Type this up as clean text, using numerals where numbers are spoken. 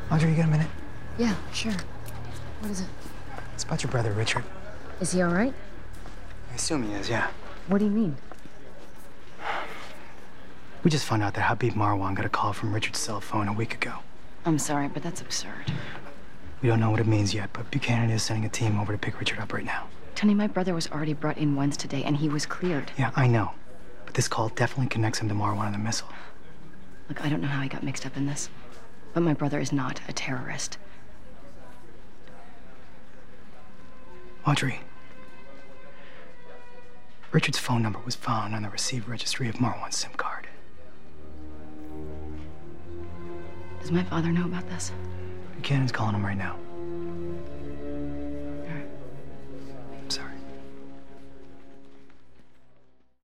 Audrey, you got a minute? Yeah, sure. What is it? It's about your brother, Richard. Is he all right? I assume he is, yeah. What do you mean? We just found out that Habib Marwan got a call from Richard's cell phone a week ago. I'm sorry, but that's absurd. We don't know what it means yet, but Buchanan is sending a team over to pick Richard up right now. Tony, my brother was already brought in once today, and he was cleared. Yeah, I know. But this call definitely connects him to Marwan and the missile. Look, I don't know how he got mixed up in this, but my brother is not a terrorist. Audrey, Richard's phone number was found on the received registry of Marwan's SIM card. Does my father know about this? Buchanan's calling him right now.